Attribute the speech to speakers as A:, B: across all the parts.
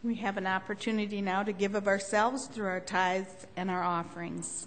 A: We have an opportunity now to give of ourselves through our tithes and our offerings.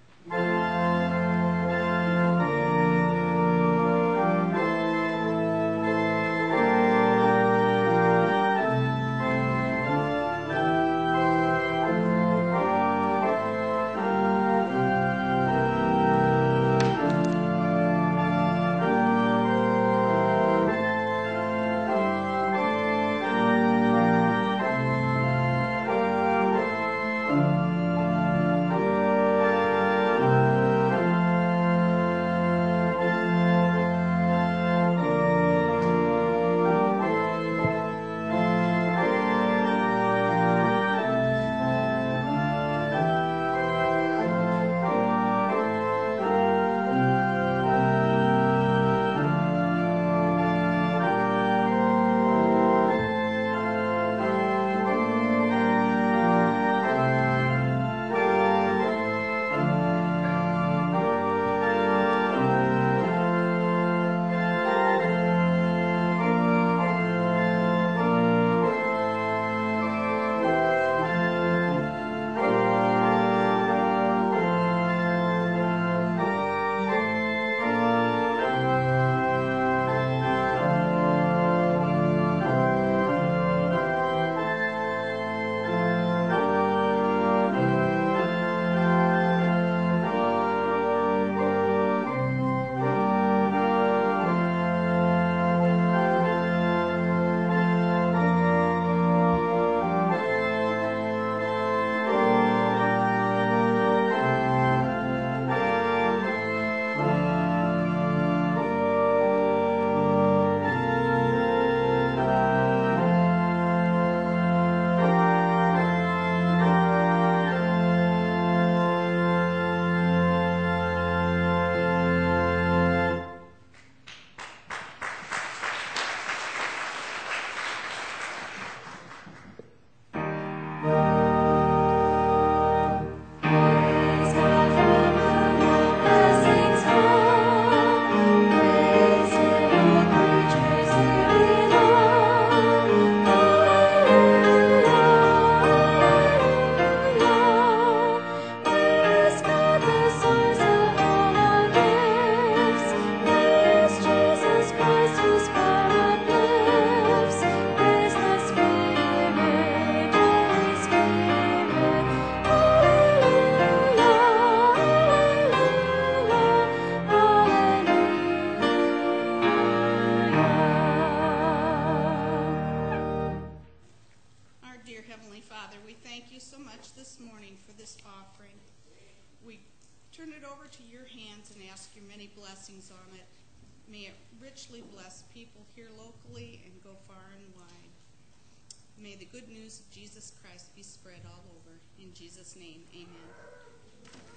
B: Turn it over to your hands and ask your many blessings on it. May it richly bless people here locally and go far and wide. May the good news of Jesus Christ be spread all over. In Jesus' name, amen.